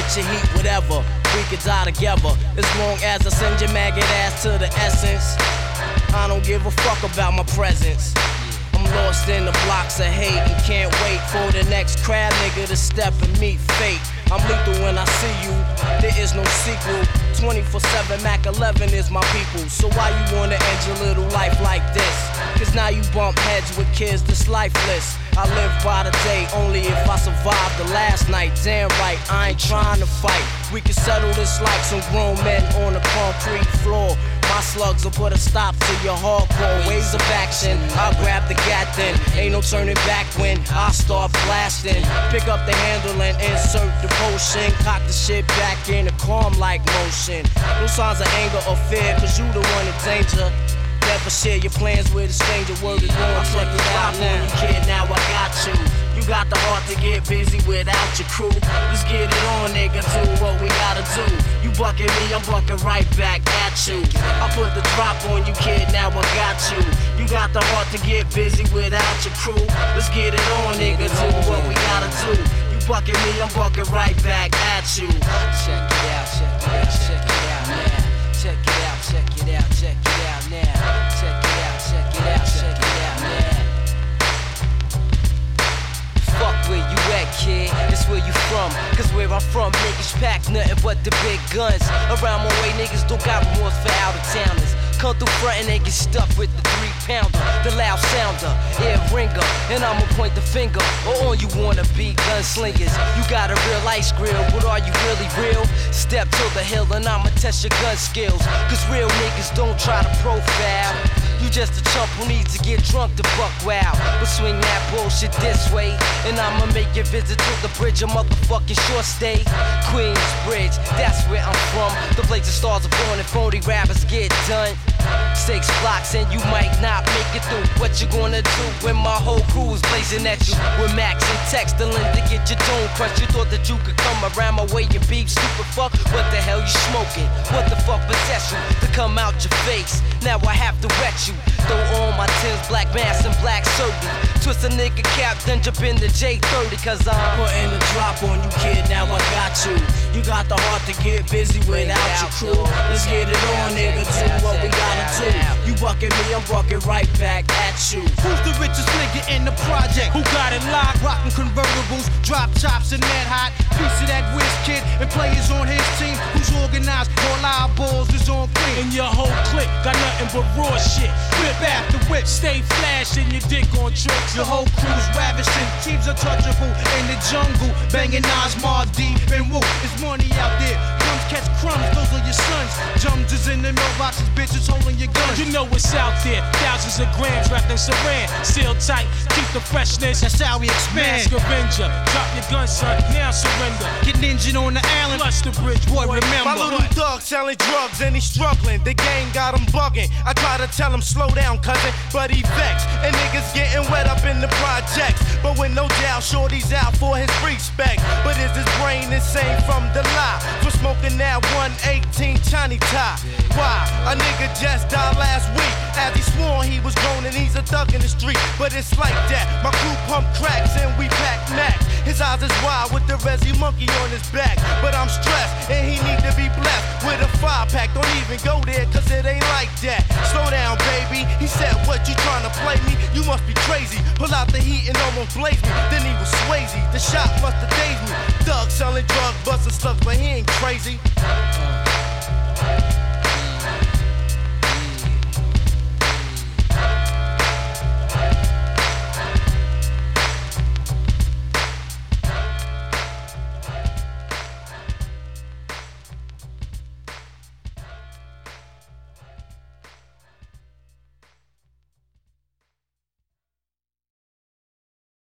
catch a heat, whatever. We could die together as long as I send your maggot ass to the essence. I don't give a fuck about my presence. I'm lost in the blocks of hate and can't wait for the next crab nigga to step and meet fate. I'm lethal when I see you, there is no sequel. 24/7 Mac 11 is my people. So why you wanna end your little life like this? Cause now you bump heads with kids that's lifeless. I live by the day only if I survive the last night. Damn right, I ain't trying to fight. We can settle this like some grown men on the concrete floor. My slugs will put a stop to your hardcore ways of action. I'll grab the gat then, ain't no turning back when I start blasting. Pick up the handle and insert the potion. Cock the shit back in a calm-like motion. No signs of anger or fear, cause you the one in danger. Never share your plans with a stranger. Word is born, check it out now. You kid, now I got you. You got the heart to get busy without your crew. Let's get it on, nigga, do what we gotta do. You bucking me, I'm bucking right back at you. I put the drop on you, kid, now I got you. You got the heart to get busy without your crew. Let's get it on, nigga, do what we gotta do. You bucking me, I'm bucking right back at you. Check it out, check it out, check it out now. Check it out, check it out, check it out now. Check it out, check it out, check it out now. Fuck where you at, kid, it's where you from. Cause where I'm from, niggas pack nothing but the big guns. Around my way, niggas don't got remorse for out-of-towners. Come through front and they get stuck with the 3-pounder, the loud sounder, ear ringer, and I'ma point the finger. Or on you wanna be gunslingers. You got a real ice grill, but are you really real? Step to the hill and I'ma test your gun skills. Cause real niggas don't try to profile. You just a chump who needs to get drunk to buck wow. But swing that bullshit this way, and I'ma make your visit to the bridge a motherfucking short stay. Queensbridge, that's where I'm from. The place the stars are born and phony rappers get done. 6 blocks and you might not make it through. What you gonna do when my whole crew is blazing at you? With Max and Tex to get your dome crushed. You thought that you could come around my way and beef stupid fuck? What the hell you smoking? What the fuck possessed you to come out your face? Now I have to wet you. Throw on my Timbs, black mask and black surgery. Twist a nigga cap, then jump in the J30. Cause I'm putting a drop on you, kid, now I got you. You got the heart to get busy without your crew. Let's get it on, nigga, do what we gotta do. You bucking me, I'm bucking right back at you. Who's the richest nigga in the project? Who got it locked? Rockin' convertibles, drop tops and mad hot. Piece of that whiz kid and players on his team. Who's organized? All our balls is on clean. And your whole clique got nothing but raw shit. Whip after whip, Stay flashing your dick on tricks. the whole crew's ravishing. Teams untouchable in the jungle, banging Nas, Mar D, and Woo. It's money out there. Crumbs catch crumbs, those are your sons. Jums is in the mailboxes, bitches holding your guns. You know what's out there. Thousands of grams wrapped in saran. Seal tight, keep the freshness. That's how we expand. Mask Avenger, drop your gun, son. Now surrender. Get injured on the island. Plus the bridge, Boy, remember. My little thug selling drugs and he's struggling. The gang got him bugging. I try to tell him slow down, cousin, but he vexed. And niggas getting wet up in the projects. But with no doubt, shorty's out for his respect. But is his brain insane from the lie? For smoking that 118 Chinese tie. Why? A nigga just died last week. As he swore he was grown and he's a thug in the street. But it's like that. My crew pump cracks and we pack Mac. His eyes is wide with the Resi monkey on his back. But I'm stressed and he need to be blessed with a 5-pack. Don't even go there cause it ain't like that. Slow down, baby. He said, what, you trying to play me? You must be crazy. Pull out the heat and almost blaze me. Then he was Swayze. The shot must have dazed me. Thug selling drugs, busting slugs, but he ain't crazy.